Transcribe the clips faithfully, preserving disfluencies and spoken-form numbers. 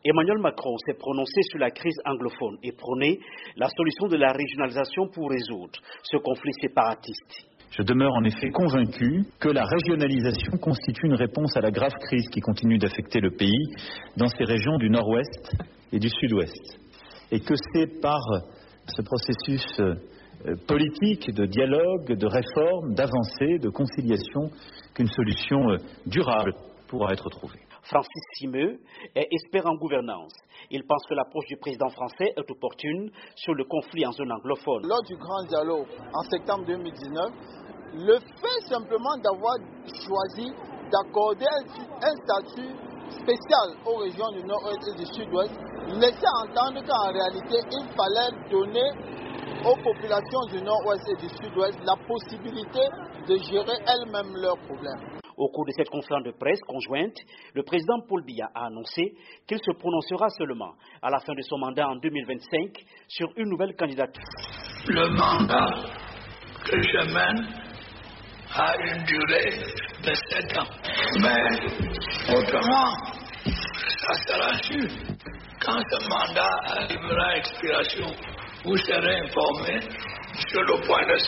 Emmanuel Macron s'est prononcé sur la crise anglophone et prôné la solution de la régionalisation pour résoudre ce conflit séparatiste. Je demeure en effet convaincu que la régionalisation constitue une réponse à la grave crise qui continue d'affecter le pays dans ces régions du nord-ouest et du sud-ouest. Et que c'est par ce processus politique, de dialogue, de réforme, d'avancée, de conciliation qu'une solution durable pourra être trouvée. Francis Simeux est expert en gouvernance. Il pense que l'approche du président français est opportune sur le conflit en zone anglophone. Lors du grand dialogue en septembre deux mille dix-neuf, le fait simplement d'avoir choisi d'accorder un statut spécial aux régions du nord-ouest et du sud-ouest laissait entendre qu'en réalité, il fallait donner aux populations du nord-ouest et du sud-ouest la possibilité de gérer elles-mêmes leurs problèmes. Au cours de cette conférence de presse conjointe, le président Paul Biya a annoncé qu'il se prononcera seulement à la fin de son mandat en deux mille vingt-cinq sur une nouvelle candidature. Le mandat que je mène a une durée de sept ans. Mais autrement, ça sera sûr. Quand ce mandat arrivera à expiration, vous serez informé sur le point de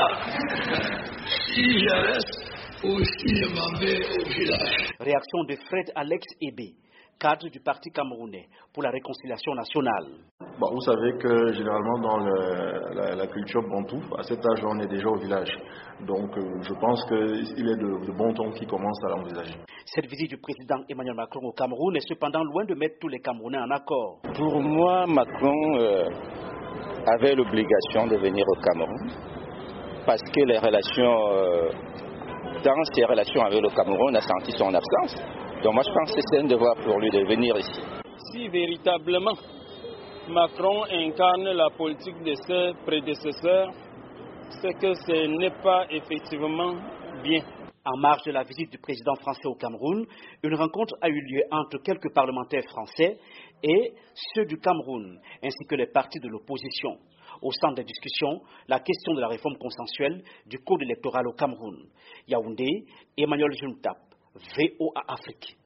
savoir si je reste ou si je m'en vais au village. Réaction de Fred Alex Ebe, cadre du Parti camerounais pour la réconciliation nationale. Bon, vous savez que généralement dans le, la, la culture bantou, à cet âge on est déjà au village. Donc euh, je pense qu'il est de, de bon ton qui commence à l'envisager. Cette visite du président Emmanuel Macron au Cameroun est cependant loin de mettre tous les Camerounais en accord. Pour moi, Macron euh, avait l'obligation de venir au Cameroun parce que les relations... Euh, dans ses relations avec le Cameroun, on a senti son absence. Donc moi je pense que c'est un devoir pour lui de venir ici. Si véritablement Macron incarne la politique de ses prédécesseurs, c'est que ce n'est pas effectivement bien. En marge de la visite du président français au Cameroun, une rencontre a eu lieu entre quelques parlementaires français et ceux du Cameroun, ainsi que les partis de l'opposition. Au centre des discussions, la question de la réforme consensuelle du code électoral au Cameroun. Yaoundé, Emmanuel Juntap, V O A Afrique.